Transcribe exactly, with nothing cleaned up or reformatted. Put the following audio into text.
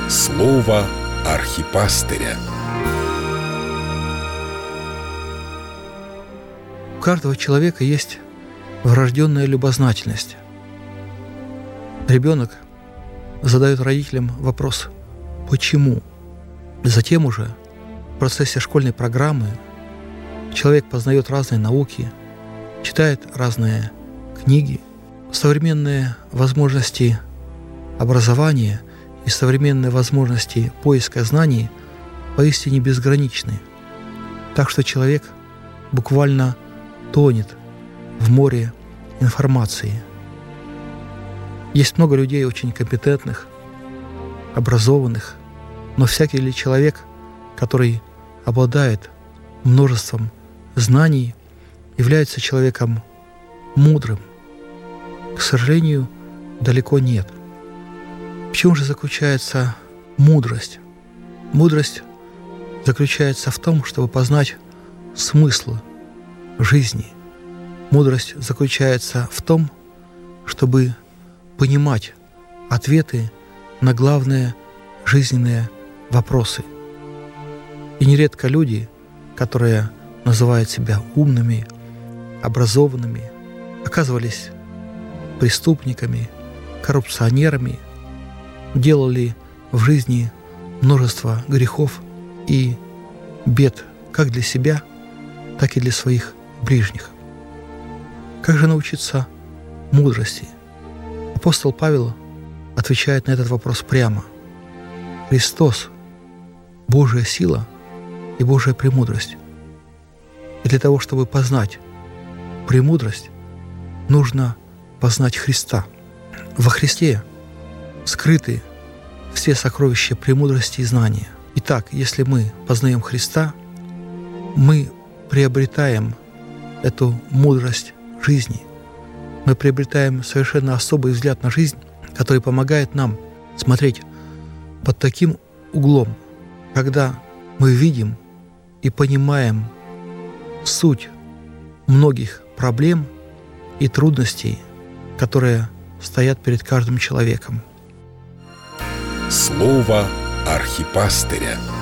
Слово архипастыря. У каждого человека есть врожденная любознательность. Ребенок задает родителям вопрос «почему?». Затем уже в процессе школьной программы человек познает разные науки, читает разные книги. Современные возможности образования и современные возможности поиска знаний поистине безграничны. Так что человек буквально тонет в море информации. Есть много людей очень компетентных, образованных, но всякий ли человек, который обладает множеством знаний, является человеком мудрым? К сожалению, далеко нет. В чем же заключается мудрость? Мудрость заключается в том, чтобы познать смысл жизни. Мудрость заключается в том, чтобы понимать ответы на главные жизненные вопросы. И нередко люди, которые называют себя умными, образованными, оказывались преступниками, коррупционерами, делали в жизни множество грехов и бед как для себя, так и для своих ближних. Как же научиться мудрости? Апостол Павел отвечает на этот вопрос прямо. Христос – Божья сила и Божья премудрость. И для того, чтобы познать премудрость, нужно познать Христа. Во Христе скрыты все сокровища премудрости и знания. Итак, если мы познаем Христа, мы приобретаем эту мудрость жизни. Мы приобретаем совершенно особый взгляд на жизнь, который помогает нам смотреть под таким углом, когда мы видим и понимаем суть многих проблем и трудностей, которые стоят перед каждым человеком. Слово архипастыря.